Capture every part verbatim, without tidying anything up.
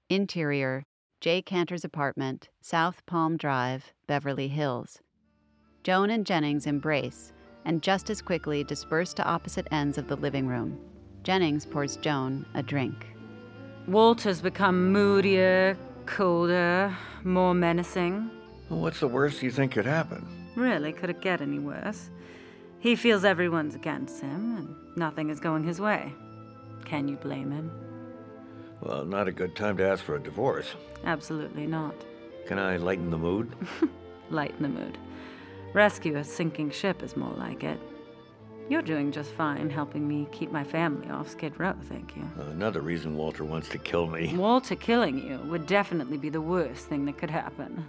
Interior, Jay Cantor's apartment, South Palm Drive, Beverly Hills. Joan and Jennings embrace, and just as quickly disperse to opposite ends of the living room. Jennings pours Joan a drink. Walter's become moodier, colder, more menacing. Well, what's the worst you think could happen? Really, could it get any worse? He feels everyone's against him, and nothing is going his way. Can you blame him? Well, not a good time to ask for a divorce. Absolutely not. Can I lighten the mood? Lighten the mood. Rescue a sinking ship is more like it. You're doing just fine helping me keep my family off Skid Row, thank you. Uh, another reason Walter wants to kill me. Walter killing you would definitely be the worst thing that could happen.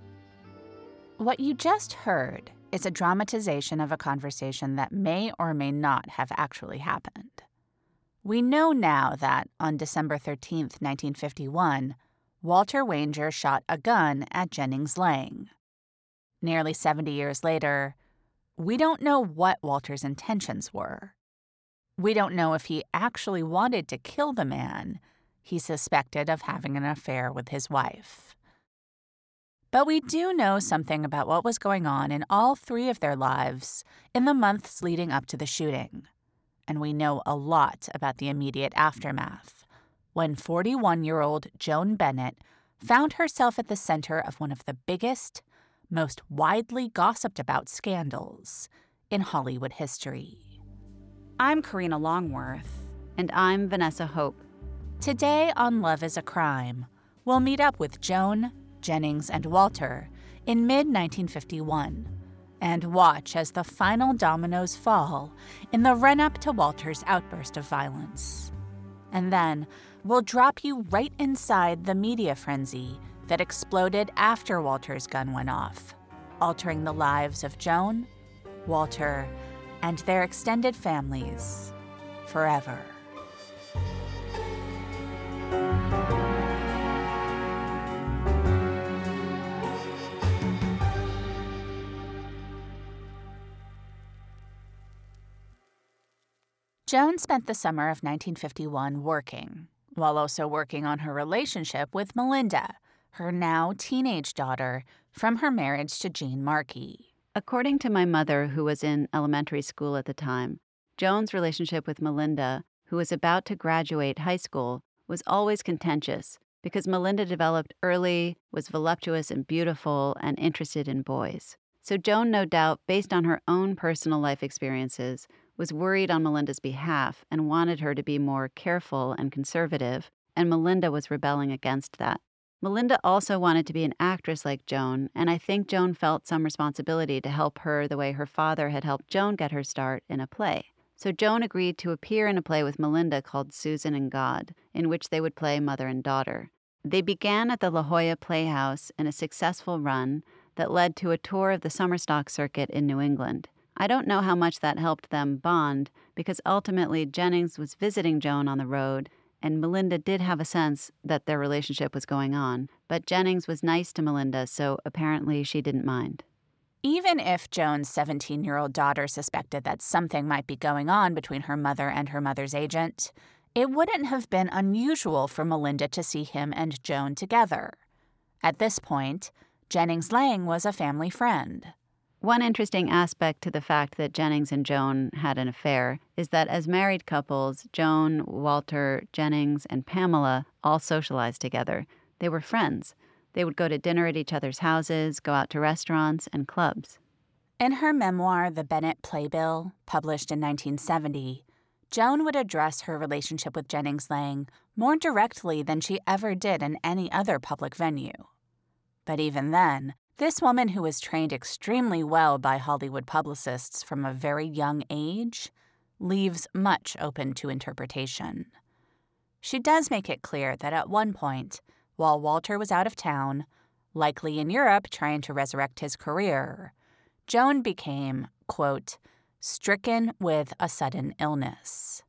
What you just heard is a dramatization of a conversation that may or may not have actually happened. We know now that on December thirteenth, nineteen fifty-one, Walter Wanger shot a gun at Jennings Lang. Nearly seventy years later, we don't know what Walter's intentions were. We don't know if he actually wanted to kill the man he suspected of having an affair with his wife. But we do know something about what was going on in all three of their lives in the months leading up to the shooting. And we know a lot about the immediate aftermath, when forty-one-year-old Joan Bennett found herself at the center of one of the biggest, most widely gossiped about scandals in Hollywood history. I'm Karina Longworth. And I'm Vanessa Hope. Today on Love is a Crime, we'll meet up with Joan, Jennings, and Walter in mid nineteen fifty-one and watch as the final dominoes fall in the run-up to Walter's outburst of violence. And then we'll drop you right inside the media frenzy that exploded after Walter's gun went off, altering the lives of Joan, Walter, and their extended families forever. Joan spent the summer of nineteen fifty-one working, while also working on her relationship with Melinda, her now teenage daughter, from her marriage to Gene Markey. According to my mother, who was in elementary school at the time, Joan's relationship with Melinda, who was about to graduate high school, was always contentious because Melinda developed early, was voluptuous and beautiful, and interested in boys. So Joan, no doubt, based on her own personal life experiences, was worried on Melinda's behalf and wanted her to be more careful and conservative, and Melinda was rebelling against that. Melinda also wanted to be an actress like Joan, and I think Joan felt some responsibility to help her the way her father had helped Joan get her start in a play. So Joan agreed to appear in a play with Melinda called Susan and God, in which they would play mother and daughter. They began at the La Jolla Playhouse in a successful run that led to a tour of the summer stock circuit in New England. I don't know how much that helped them bond, because ultimately Jennings was visiting Joan on the road, and Melinda did have a sense that their relationship was going on, but Jennings was nice to Melinda, so apparently she didn't mind. Even if Joan's seventeen-year-old daughter suspected that something might be going on between her mother and her mother's agent, it wouldn't have been unusual for Melinda to see him and Joan together. At this point, Jennings Lang was a family friend. One interesting aspect to the fact that Jennings and Joan had an affair is that as married couples, Joan, Walter, Jennings, and Pamela all socialized together. They were friends. They would go to dinner at each other's houses, go out to restaurants and clubs. In her memoir, The Bennett Playbill, published in nineteen seventy, Joan would address her relationship with Jennings Lang more directly than she ever did in any other public venue. But even then, this woman, who was trained extremely well by Hollywood publicists from a very young age, leaves much open to interpretation. She does make it clear that at one point, while Walter was out of town, likely in Europe trying to resurrect his career, Joan became, quote, stricken with a sudden illness.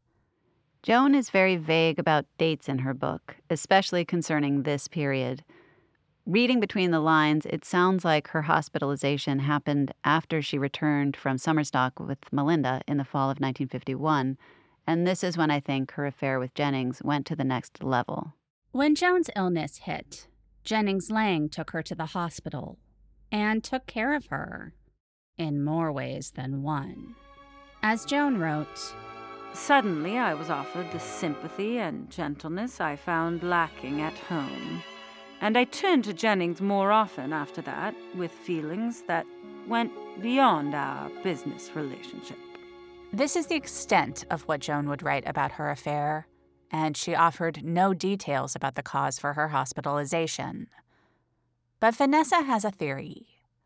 Joan is very vague about dates in her book, especially concerning this period. Reading between the lines, it sounds like her hospitalization happened after she returned from summer stock with Melinda in the fall of nineteen fifty-one, and this is when I think her affair with Jennings went to the next level. When Joan's illness hit, Jennings Lang took her to the hospital and took care of her in more ways than one. As Joan wrote, "Suddenly I was offered the sympathy and gentleness I found lacking at home, and I turned to Jennings more often after that with feelings that went beyond our business relationship." This is the extent of what Joan would write about her affair, and she offered no details about the cause for her hospitalization. But Vanessa has a theory.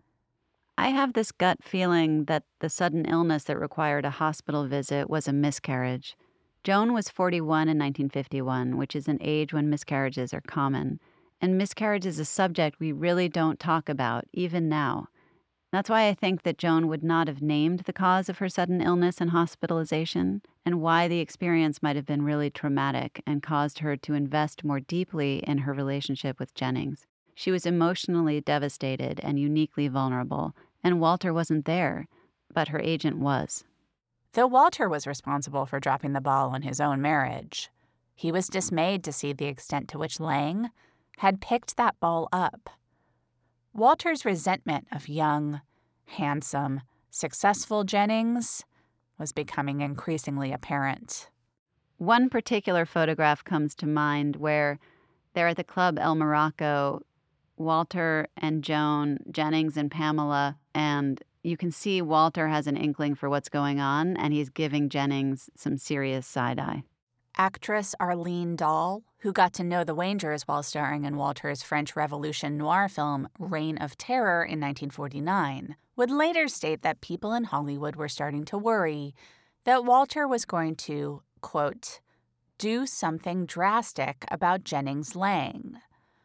I have this gut feeling that the sudden illness that required a hospital visit was a miscarriage. Joan was forty-one in nineteen fifty-one, which is an age when miscarriages are common. And miscarriage is a subject we really don't talk about, even now. That's why I think that Joan would not have named the cause of her sudden illness and hospitalization, and why the experience might have been really traumatic and caused her to invest more deeply in her relationship with Jennings. She was emotionally devastated and uniquely vulnerable, and Walter wasn't there, but her agent was. Though Walter was responsible for dropping the ball on his own marriage, he was dismayed to see the extent to which Lang had picked that ball up. Walter's resentment of young, handsome, successful Jennings was becoming increasingly apparent. One particular photograph comes to mind where they're at the club El Morocco, Walter and Joan, Jennings and Pamela, and you can see Walter has an inkling for what's going on, and he's giving Jennings some serious side-eye. Actress Arlene Dahl, who got to know the Wangers while starring in Walter's French Revolution noir film Reign of Terror in nineteen forty-nine, would later state that people in Hollywood were starting to worry that Walter was going to, quote, do something drastic about Jennings Lang.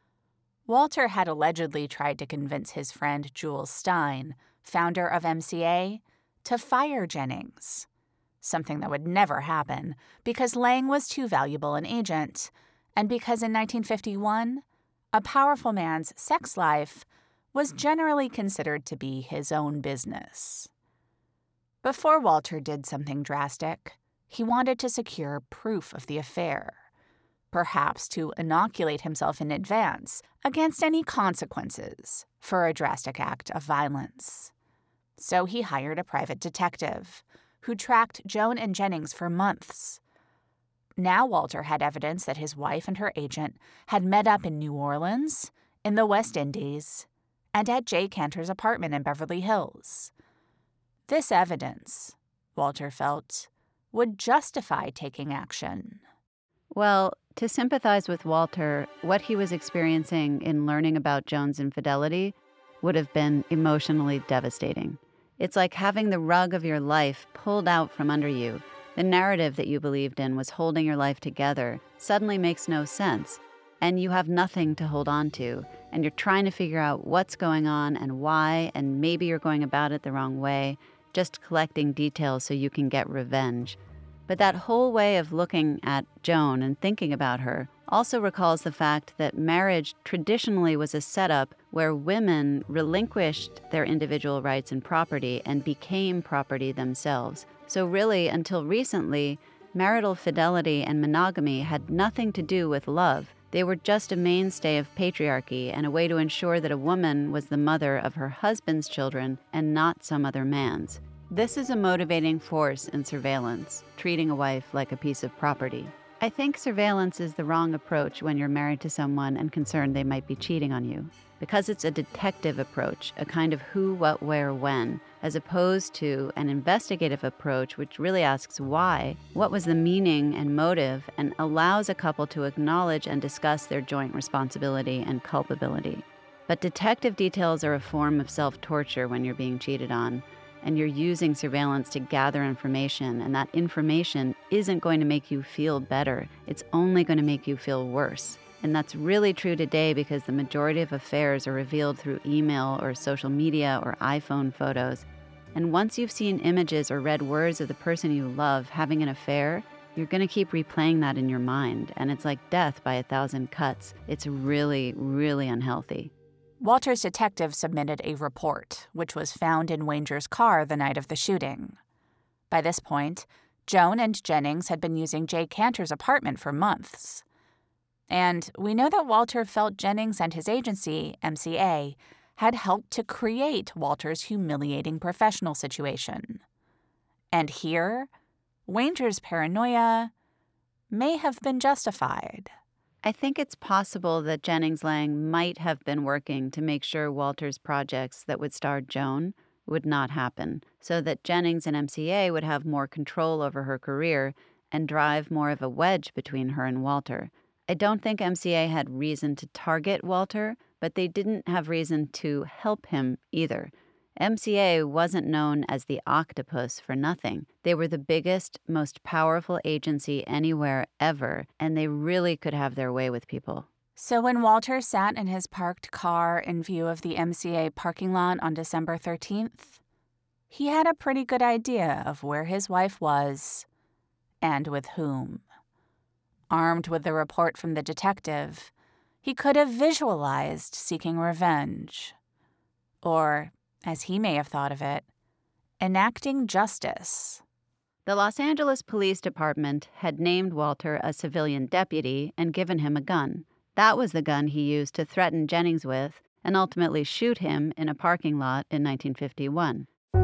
Walter had allegedly tried to convince his friend Jules Stein, founder of M C A, to fire Jennings, something that would never happen because Lang was too valuable an agent, and because in nineteen fifty-one, a powerful man's sex life was generally considered to be his own business. Before Walter did something drastic, he wanted to secure proof of the affair, perhaps to inoculate himself in advance against any consequences for a drastic act of violence. So he hired a private detective who tracked Joan and Jennings for months. Now Walter had evidence that his wife and her agent had met up in New Orleans, in the West Indies, and at Jay Cantor's apartment in Beverly Hills. This evidence, Walter felt, would justify taking action. Well, to sympathize with Walter, what he was experiencing in learning about Joan's infidelity would have been emotionally devastating. It's like having the rug of your life pulled out from under you. The narrative that you believed in was holding your life together suddenly makes no sense, and you have nothing to hold on to, and you're trying to figure out what's going on and why, and maybe you're going about it the wrong way, just collecting details so you can get revenge. But that whole way of looking at Joan and thinking about her also recalls the fact that marriage traditionally was a setup where women relinquished their individual rights and property and became property themselves. So really, until recently, marital fidelity and monogamy had nothing to do with love. They were just a mainstay of patriarchy and a way to ensure that a woman was the mother of her husband's children and not some other man's. This is a motivating force in surveillance, treating a wife like a piece of property. I think surveillance is the wrong approach when you're married to someone and concerned they might be cheating on you, because it's a detective approach, a kind of who, what, where, when, as opposed to an investigative approach which really asks why, what was the meaning and motive, and allows a couple to acknowledge and discuss their joint responsibility and culpability. But detective details are a form of self-torture when you're being cheated on, and you're using surveillance to gather information, and that information isn't going to make you feel better. It's only going to make you feel worse. And that's really true today because the majority of affairs are revealed through email or social media or iPhone photos. And once you've seen images or read words of the person you love having an affair, you're going to keep replaying that in your mind. And it's like death by a thousand cuts. It's really, really unhealthy. Walter's detective submitted a report, which was found in Wanger's car the night of the shooting. By this point, Joan and Jennings had been using Jay Cantor's apartment for months. And we know that Walter felt Jennings and his agency, M C A, had helped to create Walter's humiliating professional situation. And here, Wanger's paranoia may have been justified. I think it's possible that Jennings Lang might have been working to make sure Walter's projects that would star Joan would not happen, so that Jennings and M C A would have more control over her career and drive more of a wedge between her and Walter. I don't think M C A had reason to target Walter, but they didn't have reason to help him either. M C A wasn't known as the octopus for nothing. They were the biggest, most powerful agency anywhere ever, and they really could have their way with people. So when Walter sat in his parked car in view of the M C A parking lot on December thirteenth, he had a pretty good idea of where his wife was and with whom. Armed with the report from the detective, he could have visualized seeking revenge. Or, as he may have thought of it, enacting justice. The Los Angeles Police Department had named Walter a civilian deputy and given him a gun. That was the gun he used to threaten Jennings with and ultimately shoot him in a parking lot in nineteen fifty-one.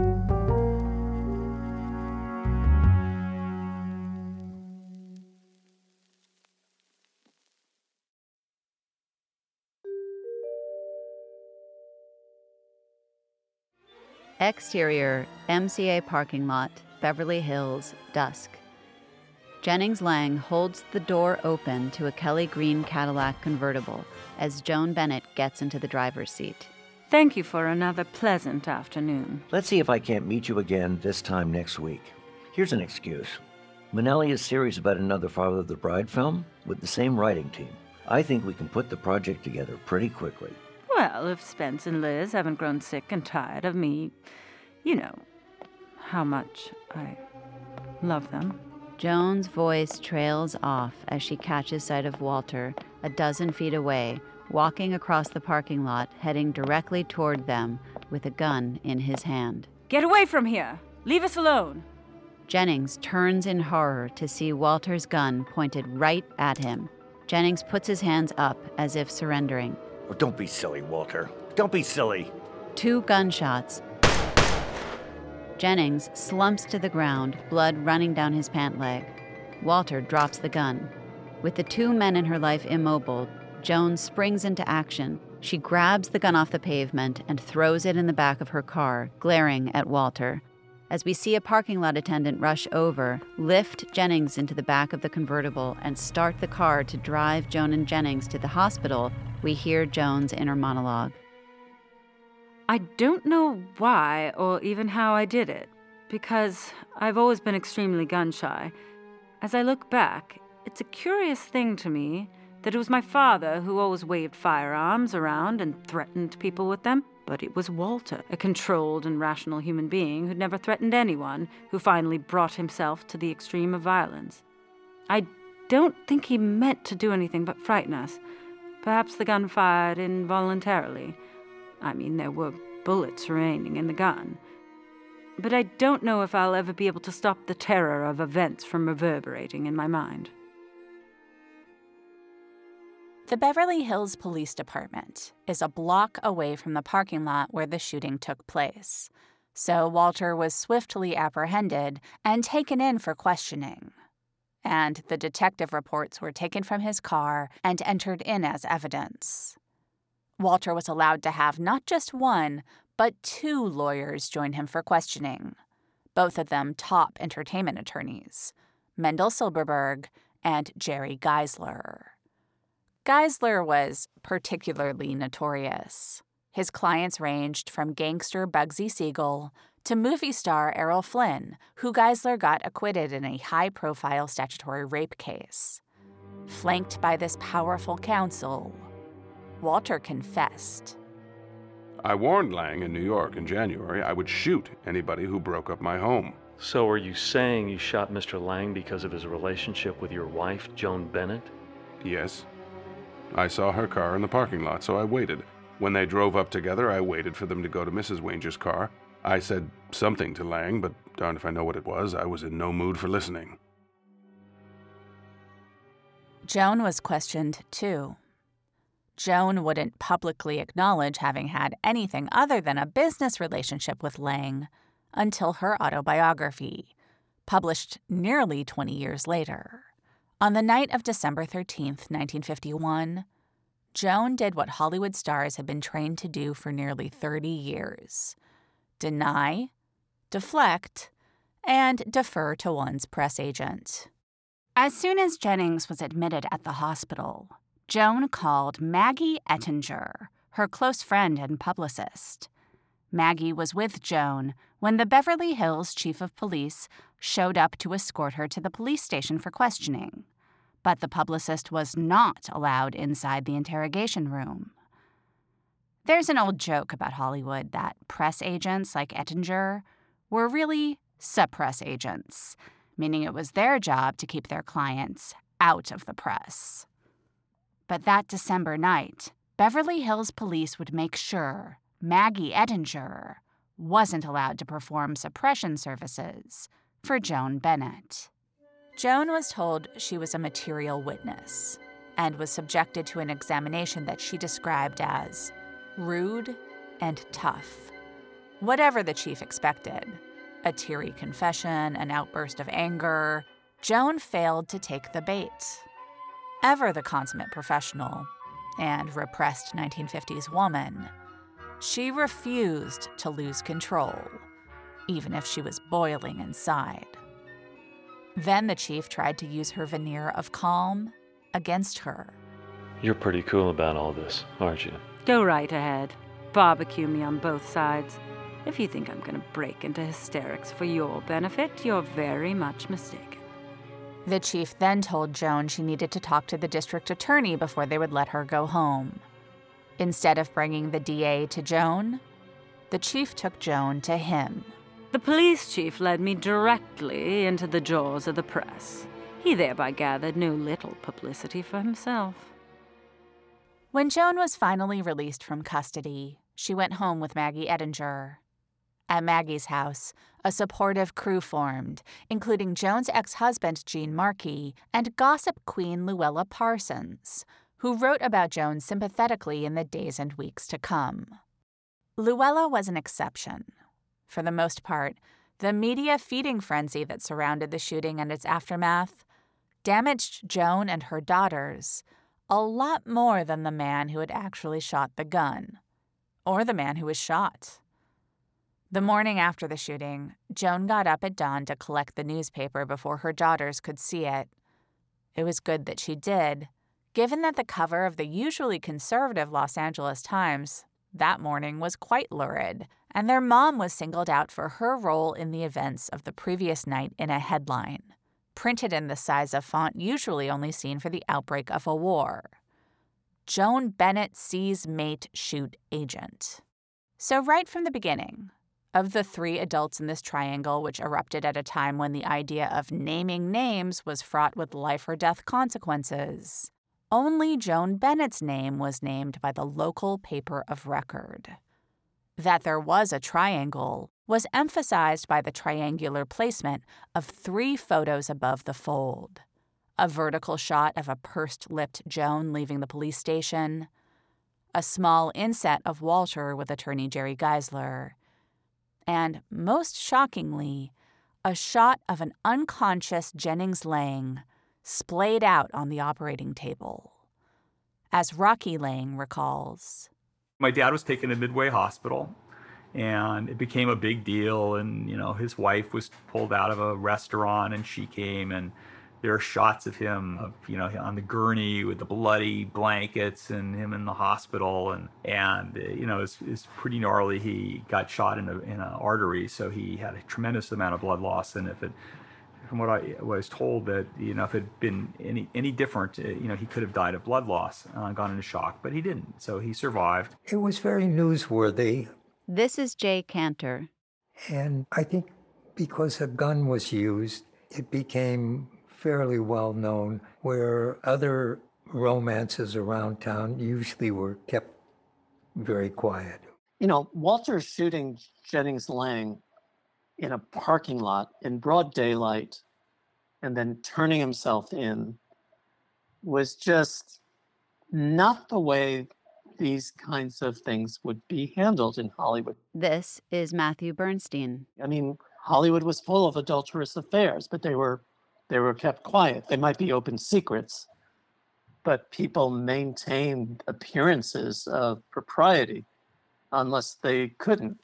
Exterior, M C A parking lot, Beverly Hills, dusk. Jennings Lang holds the door open to a Kelly Green Cadillac convertible as Joan Bennett gets into the driver's seat. Thank you for another pleasant afternoon. Let's see if I can't meet you again this time next week. Here's an excuse. Minnelli is serious about another Father of the Bride film with the same writing team. I think we can put the project together pretty quickly. Well, if Spence and Liz haven't grown sick and tired of me, you know how much I love them. Joan's voice trails off as she catches sight of Walter, a dozen feet away, walking across the parking lot, heading directly toward them with a gun in his hand. Get away from here! Leave us alone! Jennings turns in horror to see Walter's gun pointed right at him. Jennings puts his hands up as if surrendering. Oh, don't be silly, Walter. Don't be silly. Two gunshots. Jennings slumps to the ground, blood running down his pant leg. Walter drops the gun. With the two men in her life immobile, Joan springs into action. She grabs the gun off the pavement and throws it in the back of her car, glaring at Walter. As we see a parking lot attendant rush over, lift Jennings into the back of the convertible, and start the car to drive Joan and Jennings to the hospital, we hear Joan's inner monologue. I don't know why or even how I did it, because I've always been extremely gun-shy. As I look back, it's a curious thing to me that it was my father who always waved firearms around and threatened people with them, but it was Walter, a controlled and rational human being who'd never threatened anyone, who finally brought himself to the extreme of violence. I don't think he meant to do anything but frighten us. Perhaps the gun fired involuntarily. I mean, there were bullets remaining in the gun. But I don't know if I'll ever be able to stop the terror of events from reverberating in my mind. The Beverly Hills Police Department is a block away from the parking lot where the shooting took place, so Walter was swiftly apprehended and taken in for questioning. And the detective reports were taken from his car and entered in as evidence. Walter was allowed to have not just one, but two lawyers join him for questioning, both of them top entertainment attorneys, Mendel Silberberg and Jerry Geisler. Geisler was particularly notorious. His clients ranged from gangster Bugsy Siegel to movie star Errol Flynn, who Geisler got acquitted in a high-profile statutory rape case. Flanked by this powerful counsel, Walter confessed. I warned Lang in New York in January I would shoot anybody who broke up my home. So are you saying you shot Mister Lang because of his relationship with your wife, Joan Bennett? Yes. I saw her car in the parking lot, so I waited. When they drove up together, I waited for them to go to Missus Wanger's car. I said something to Lang, but darned if I know what it was. I was in no mood for listening. Joan was questioned, too. Joan wouldn't publicly acknowledge having had anything other than a business relationship with Lang until her autobiography, published nearly twenty years later. On the night of December thirteenth, nineteen fifty-one, Joan did what Hollywood stars had been trained to do for nearly thirty years: deny, deflect, and defer to one's press agent. As soon as Jennings was admitted at the hospital, Joan called Maggie Ettinger, her close friend and publicist. Maggie was with Joan when the Beverly Hills chief of police showed up to escort her to the police station for questioning, but the publicist was not allowed inside the interrogation room. There's an old joke about Hollywood that press agents like Ettinger were really suppress agents, meaning it was their job to keep their clients out of the press. But that December night, Beverly Hills police would make sure Maggie Ettinger wasn't allowed to perform suppression services for Joan Bennett. Joan was told she was a material witness and was subjected to an examination that she described as rude and tough. Whatever the chief expected, a teary confession, an outburst of anger, Joan failed to take the bait. Ever the consummate professional and repressed nineteen fifties woman, she refused to lose control, even if she was boiling inside. Then the chief tried to use her veneer of calm against her. You're pretty cool about all this, aren't you? Go right ahead. Barbecue me on both sides. If you think I'm going to break into hysterics for your benefit, you're very much mistaken. The chief then told Joan she needed to talk to the district attorney before they would let her go home. Instead of bringing the D A to Joan, the chief took Joan to him. The police chief led me directly into the jaws of the press. He thereby gathered no little publicity for himself. When Joan was finally released from custody, she went home with Maggie Ettinger. At Maggie's house, a supportive crew formed, including Joan's ex-husband Gene Markey and gossip queen Luella Parsons, who wrote about Joan sympathetically in the days and weeks to come. Luella was an exception. For the most part, the media feeding frenzy that surrounded the shooting and its aftermath damaged Joan and her daughters a lot more than the man who had actually shot the gun, or the man who was shot. The morning after the shooting, Joan got up at dawn to collect the newspaper before her daughters could see it. It was good that she did, given that the cover of the usually conservative Los Angeles Times that morning was quite lurid, and their mom was singled out for her role in the events of the previous night in a headline, printed in the size of font usually only seen for the outbreak of a war. Joan Bennett sees mate shoot agent. So right from the beginning, of the three adults in this triangle, which erupted at a time when the idea of naming names was fraught with life or death consequences, only Joan Bennett's name was named by the local paper of record. That there was a triangle was emphasized by the triangular placement of three photos above the fold: a vertical shot of a pursed-lipped Joan leaving the police station, a small inset of Walter with attorney Jerry Geisler, and, most shockingly, a shot of an unconscious Jennings Lang splayed out on the operating table. As Rocky Lang recalls, my dad was taken to Midway Hospital, and it became a big deal. And, you know, his wife was pulled out of a restaurant, and she came, and there are shots of him, of, you know, on the gurney with the bloody blankets and him in the hospital. And, and you know, it's, it's pretty gnarly. He got shot in a in an artery, so he had a tremendous amount of blood loss. And if it, from what I was told, that, you know, if it had been any any different, you know, he could have died of blood loss, uh, gone into shock, but he didn't. So he survived. It was very newsworthy. This is Jay Cantor. And I think because a gun was used, it became fairly well known, where other romances around town usually were kept very quiet. You know, Walter shooting Jennings Lang in a parking lot in broad daylight and then turning himself in was just not the way these kinds of things would be handled in Hollywood. This is Matthew Bernstein. I mean, Hollywood was full of adulterous affairs, but they were they were kept quiet. They might be open secrets, but people maintained appearances of propriety unless they couldn't.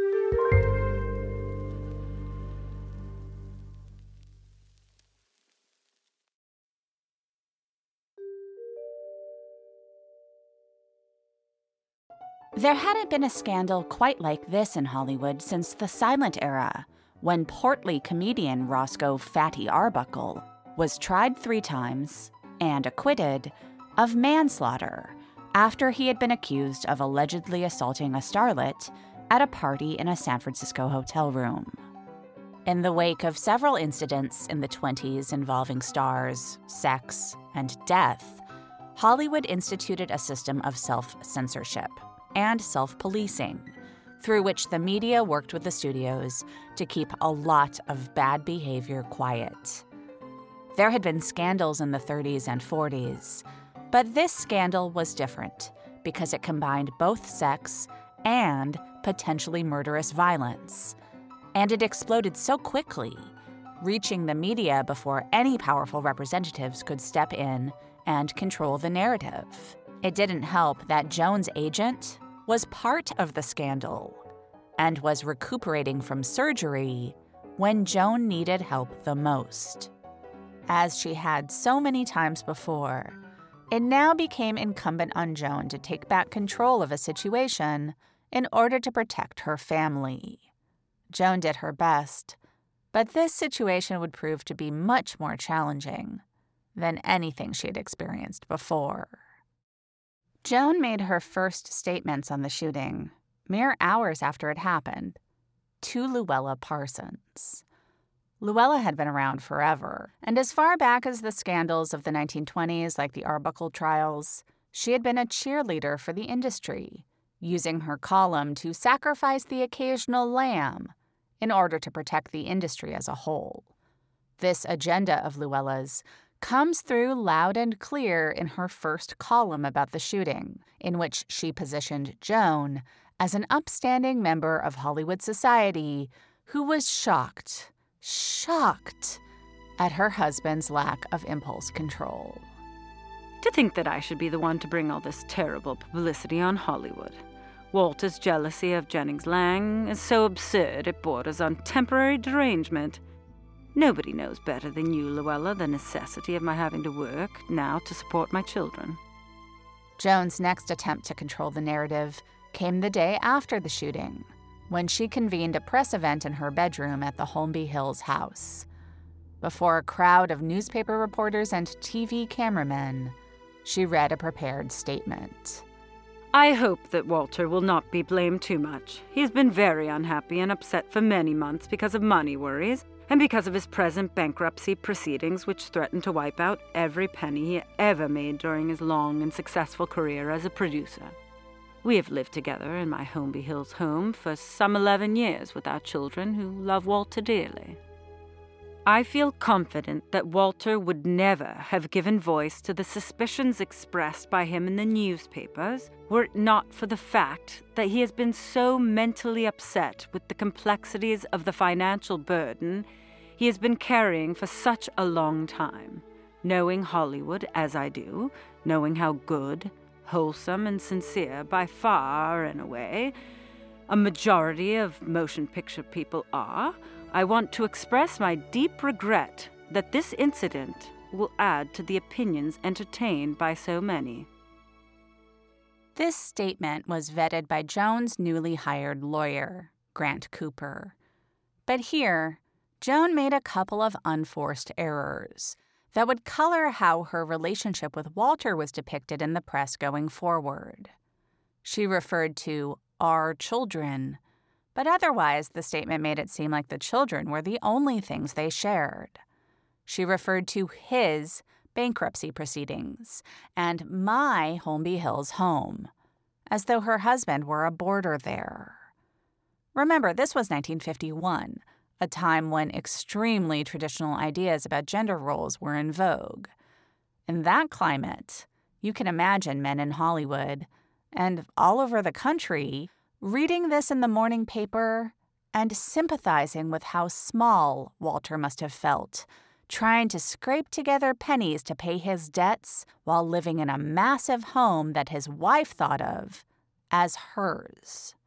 There hadn't been a scandal quite like this in Hollywood since the silent era, when portly comedian Roscoe Fatty Arbuckle was tried three times and acquitted of manslaughter after he had been accused of allegedly assaulting a starlet at a party in a San Francisco hotel room. In the wake of several incidents in the twenties involving stars, sex, and death, Hollywood instituted a system of self-censorship and self-policing, through which the media worked with the studios to keep a lot of bad behavior quiet. There had been scandals in the thirties and forties, but this scandal was different because it combined both sex and potentially murderous violence. And it exploded so quickly, reaching the media before any powerful representatives could step in and control the narrative. It didn't help that Joan's agent was part of the scandal and was recuperating from surgery when Joan needed help the most. As she had so many times before, it now became incumbent on Joan to take back control of a situation in order to protect her family. Joan did her best, but this situation would prove to be much more challenging than anything she had experienced before. Joan made her first statements on the shooting mere hours after it happened to Louella Parsons. Louella had been around forever, and as far back as the scandals of the nineteen twenties, like the Arbuckle trials, she had been a cheerleader for the industry, using her column to sacrifice the occasional lamb in order to protect the industry as a whole. This agenda of Louella's comes through loud and clear in her first column about the shooting, in which she positioned Joan as an upstanding member of Hollywood society who was shocked, shocked at her husband's lack of impulse control. To think that I should be the one to bring all this terrible publicity on Hollywood. Walter's jealousy of Jennings Lang is so absurd it borders on temporary derangement. Nobody knows better than you, Louella, the necessity of my having to work now to support my children. Joan's next attempt to control the narrative came the day after the shooting, when she convened a press event in her bedroom at the Holmby Hills house. Before a crowd of newspaper reporters and T V cameramen, she read a prepared statement. I hope that Walter will not be blamed too much. He has been very unhappy and upset for many months because of money worries, and because of his present bankruptcy proceedings which threaten to wipe out every penny he ever made during his long and successful career as a producer. We have lived together in my Holmby Hills home for some eleven years with our children who love Walter dearly. I feel confident that Walter would never have given voice to the suspicions expressed by him in the newspapers were it not for the fact that he has been so mentally upset with the complexities of the financial burden he has been carrying for such a long time, knowing Hollywood as I do, knowing how good, wholesome, and sincere by far and away a majority of motion picture people are. I want to express my deep regret that this incident will add to the opinions entertained by so many. This statement was vetted by Joan's newly hired lawyer, Grant Cooper. But here, Joan made a couple of unforced errors that would color how her relationship with Walter was depicted in the press going forward. She referred to our children, but otherwise the statement made it seem like the children were the only things they shared. She referred to his bankruptcy proceedings and my Holmby Hills home, as though her husband were a boarder there. Remember, this was nineteen fifty-one, a time when extremely traditional ideas about gender roles were in vogue. In that climate, you can imagine men in Hollywood and all over the country reading this in the morning paper and sympathizing with how small Walter must have felt, trying to scrape together pennies to pay his debts while living in a massive home that his wife thought of as hers.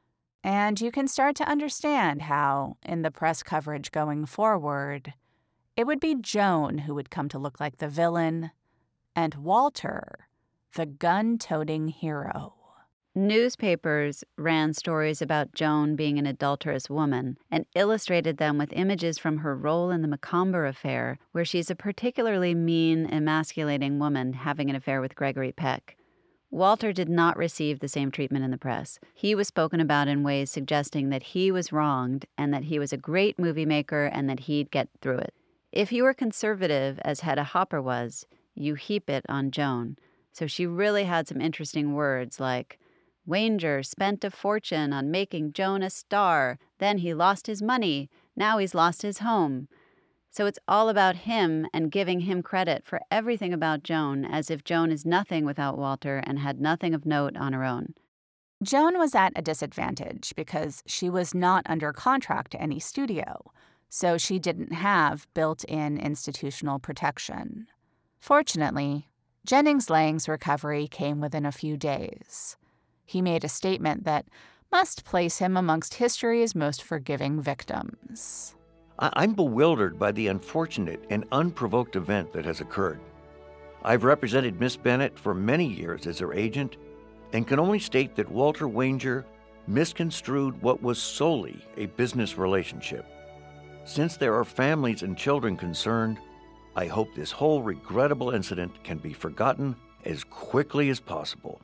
And you can start to understand how, in the press coverage going forward, it would be Joan who would come to look like the villain, and Walter, the gun-toting hero. Newspapers ran stories about Joan being an adulterous woman and illustrated them with images from her role in the Macomber affair, where she's a particularly mean, emasculating woman having an affair with Gregory Peck. Walter did not receive the same treatment in the press. He was spoken about in ways suggesting that he was wronged and that he was a great movie maker and that he'd get through it. If you were conservative, as Hedda Hopper was, you heap it on Joan. So she really had some interesting words like, Wanger spent a fortune on making Joan a star. Then he lost his money. Now he's lost his home. So it's all about him and giving him credit for everything about Joan, as if Joan is nothing without Walter and had nothing of note on her own. Joan was at a disadvantage because she was not under contract to any studio, so she didn't have built-in institutional protection. Fortunately, Jennings Lang's recovery came within a few days. He made a statement that must place him amongst history's most forgiving victims. I- I'm bewildered by the unfortunate and unprovoked event that has occurred. I've represented Miss Bennett for many years as her agent and can only state that Walter Wanger misconstrued what was solely a business relationship. Since there are families and children concerned, I hope this whole regrettable incident can be forgotten as quickly as possible.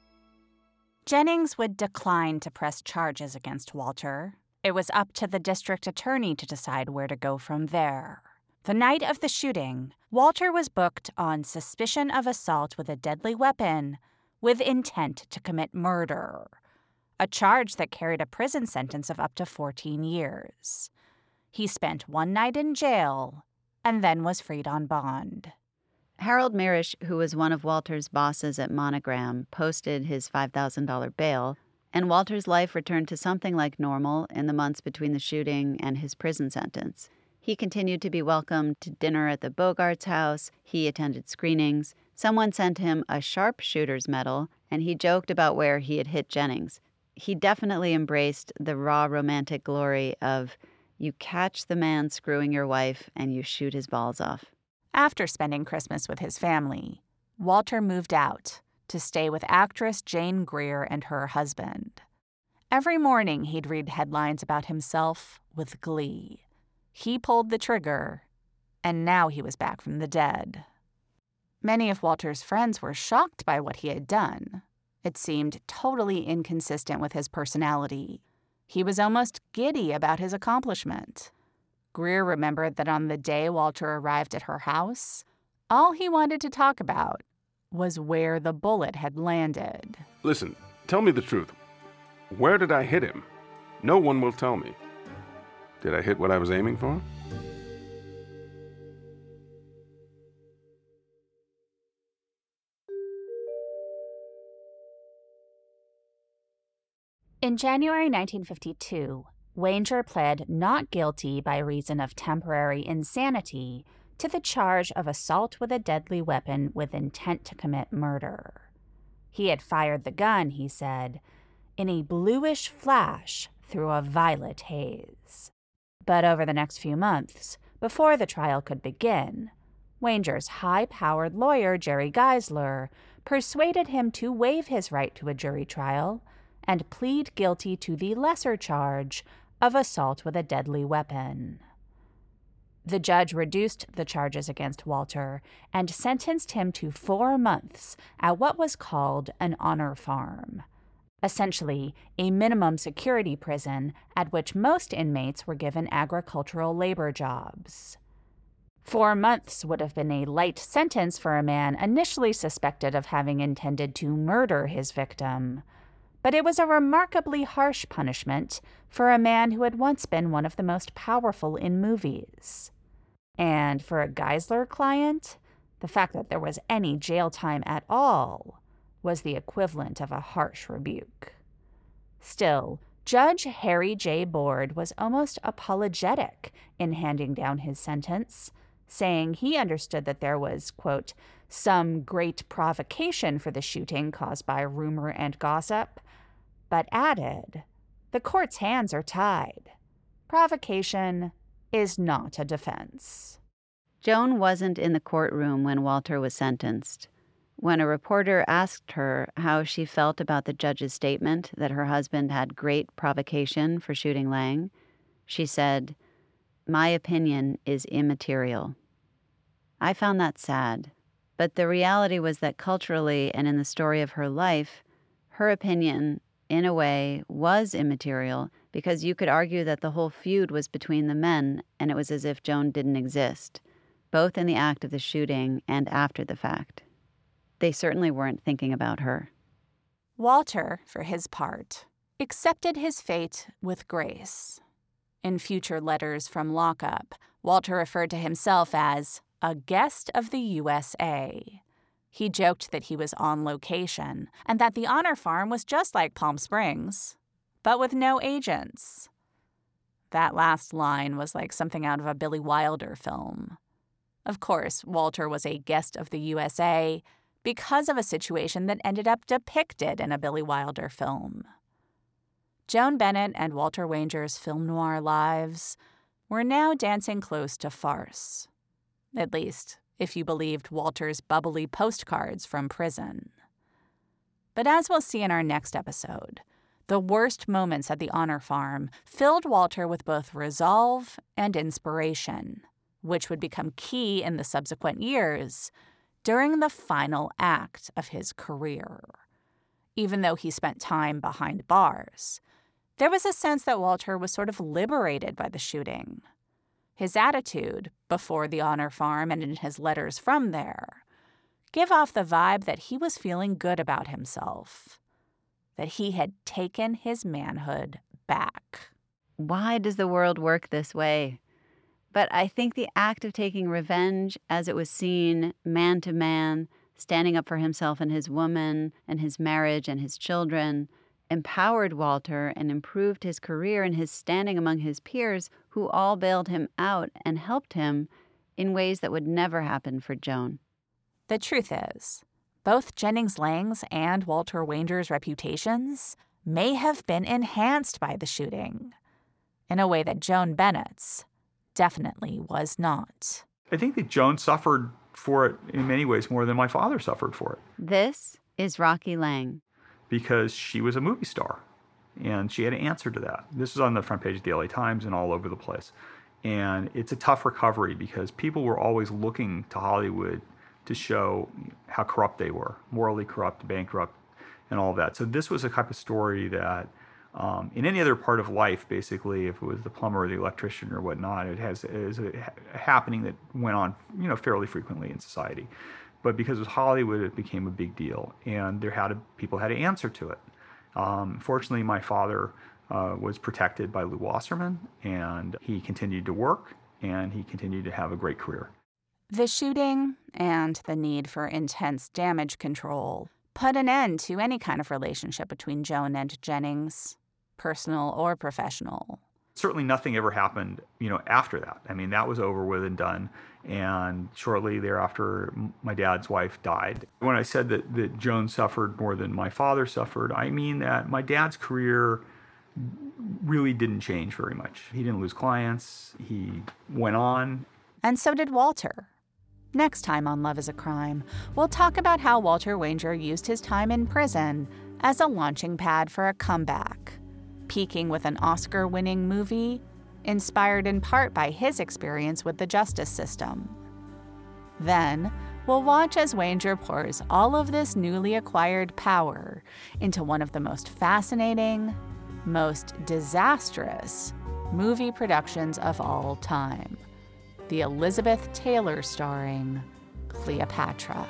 Jennings would decline to press charges against Walter. It was up to the district attorney to decide where to go from there. The night of the shooting, Walter was booked on suspicion of assault with a deadly weapon with intent to commit murder, a charge that carried a prison sentence of up to fourteen years. He spent one night in jail and then was freed on bond. Harold Mirisch, who was one of Walter's bosses at Monogram, posted his five thousand dollars bail, and Walter's life returned to something like normal in the months between the shooting and his prison sentence. He continued to be welcomed to dinner at the Bogarts house. He attended screenings. Someone sent him a sharpshooter's medal, and he joked about where he had hit Jennings. He definitely embraced the raw romantic glory of you catch the man screwing your wife and you shoot his balls off. After spending Christmas with his family, Walter moved out to stay with actress Jane Greer and her husband. Every morning he'd read headlines about himself with glee. He pulled the trigger, and now he was back from the dead. Many of Walter's friends were shocked by what he had done. It seemed totally inconsistent with his personality. He was almost giddy about his accomplishment. Greer remembered that on the day Walter arrived at her house, all he wanted to talk about was where the bullet had landed. Listen, tell me the truth. Where did I hit him? No one will tell me. Did I hit what I was aiming for? In January nineteen fifty-two, Wanger pled not guilty by reason of temporary insanity to the charge of assault with a deadly weapon with intent to commit murder. He had fired the gun, he said, in a bluish flash through a violet haze. But over the next few months, before the trial could begin, Wanger's high-powered lawyer, Jerry Geisler, persuaded him to waive his right to a jury trial and plead guilty to the lesser charge of assault with a deadly weapon. The judge reduced the charges against Walter and sentenced him to four months at what was called an honor farm, essentially a minimum security prison at which most inmates were given agricultural labor jobs. Four months would have been a light sentence for a man initially suspected of having intended to murder his victim, but it was a remarkably harsh punishment for a man who had once been one of the most powerful in movies. And for a Geisler client, The fact that there was any jail time at all was the equivalent of a harsh rebuke. Still, Judge Harry J. Board was almost apologetic in handing down his sentence, saying he understood that there was, quote, some great provocation for the shooting caused by rumor and gossip, but added, the court's hands are tied. Provocation is not a defense. Joan wasn't in the courtroom when Walter was sentenced. When a reporter asked her how she felt about the judge's statement that her husband had great provocation for shooting Lang, she said, "My opinion is immaterial." I found that sad, but the reality was that culturally and in the story of her life, her opinion, in a way, was immaterial because you could argue that the whole feud was between the men and it was as if Joan didn't exist, both in the act of the shooting and after the fact. They certainly weren't thinking about her. Walter, for his part, accepted his fate with grace. In future letters from lockup, Walter referred to himself as a guest of the U S A. He joked that he was on location and that the Honor Farm was just like Palm Springs, but with no agents. That last line was like something out of a Billy Wilder film. Of course, Walter was a guest of the U S A because of a situation that ended up depicted in a Billy Wilder film. Joan Bennett and Walter Wanger's film noir lives were now dancing close to farce. At least, if you believed Walter's bubbly postcards from prison. But as we'll see in our next episode, the worst moments at the Honor Farm filled Walter with both resolve and inspiration, which would become key in the subsequent years during the final act of his career. Even though he spent time behind bars, there was a sense that Walter was sort of liberated by the shooting. His attitude, before the Honor Farm and in his letters from there, give off the vibe that he was feeling good about himself, that he had taken his manhood back. Why does the world work this way? But I think the act of taking revenge, as it was seen man to man, standing up for himself and his woman and his marriage and his children, empowered Walter and improved his career and his standing among his peers who all bailed him out and helped him in ways that would never happen for Joan. The truth is, both Jennings Lang's and Walter Wanger's reputations may have been enhanced by the shooting, in a way that Joan Bennett's definitely was not. I think that Joan suffered for it in many ways more than my father suffered for it. This is Rocky Lang. Because she was a movie star, and she had an answer to that. This was on the front page of the L A Times and all over the place. And it's a tough recovery because people were always looking to Hollywood to show how corrupt they were, morally corrupt, bankrupt, and all of that. So this was a type of story that um, in any other part of life, basically, if it was the plumber or the electrician or whatnot, it has it is a, a happening that went on, you know, fairly frequently in society. But because it was Hollywood, it became a big deal, and there had to, people had to answer to it. Um, fortunately, my father uh, was protected by Lew Wasserman, and he continued to work, and he continued to have a great career. The shooting and the need for intense damage control put an end to any kind of relationship between Joan and Jennings, personal or professional. Certainly nothing ever happened, you know, after that. I mean, that was over with and done. And shortly thereafter, my dad's wife died. When I said that, that Joan suffered more than my father suffered, I mean that my dad's career really didn't change very much. He didn't lose clients. He went on. And so did Walter. Next time on Love is a Crime, we'll talk about how Walter Wanger used his time in prison as a launching pad for a comeback, peaking with an Oscar-winning movie inspired in part by his experience with the justice system. Then, we'll watch as Wanger pours all of this newly acquired power into one of the most fascinating, most disastrous movie productions of all time, the Elizabeth Taylor starring Cleopatra.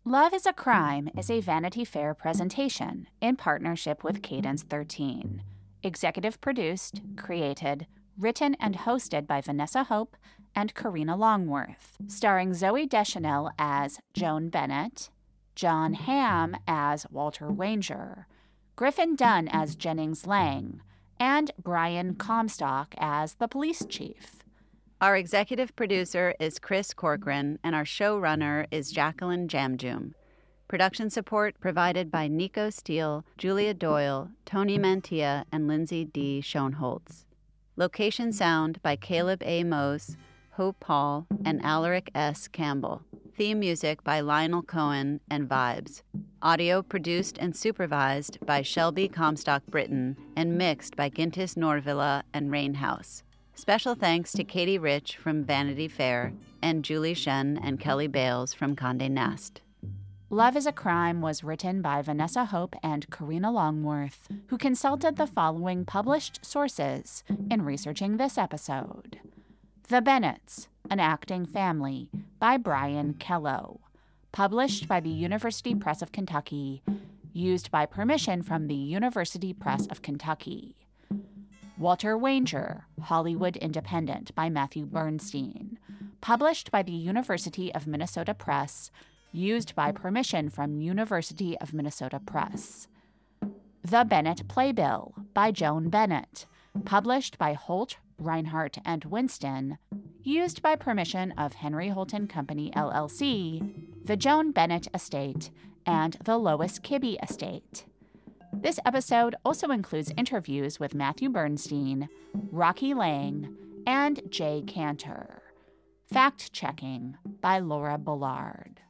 Love is a Crime is a Vanity Fair presentation in partnership with Cadence thirteen. Executive produced, created, written, and hosted by Vanessa Hope and Karina Longworth. Starring Zooey Deschanel as Joan Bennett, John Hamm as Walter Wanger, Griffin Dunn as Jennings Lang, and Brian Comstock as the police chief. Our executive producer is Chris Corcoran, and our showrunner is Jacqueline Jamjoom. Production support provided by Nico Steele, Julia Doyle, Tony Mantia, and Lindsay D. Schoenholtz. Location sound by Caleb A. Mose, Hope Hall, and Alaric S. Campbell. Theme music by Lionel Cohen and Vibes. Audio produced and supervised by Shelby Comstock Britton and mixed by Gintis Norvilla and Rainhouse. Special thanks to Katie Rich from Vanity Fair and Julie Shen and Kelly Bales from Condé Nast. Love is a Crime was written by Vanessa Hope and Karina Longworth, who consulted the following published sources in researching this episode. The Bennetts, An Acting Family by Brian Kello, published by the University Press of Kentucky, used by permission from the University Press of Kentucky. Walter Wanger, Hollywood Independent by Matthew Bernstein, published by the University of Minnesota Press, used by permission from University of Minnesota Press. The Bennett Playbill by Joan Bennett, published by Holt, Reinhardt, and Winston, used by permission of Henry Holton Company, L L C, the Joan Bennett Estate, and the Lois Kibbe Estate. This episode also includes interviews with Matthew Bernstein, Rocky Lang, and Jay Cantor. Fact-checking by Laura Bullard.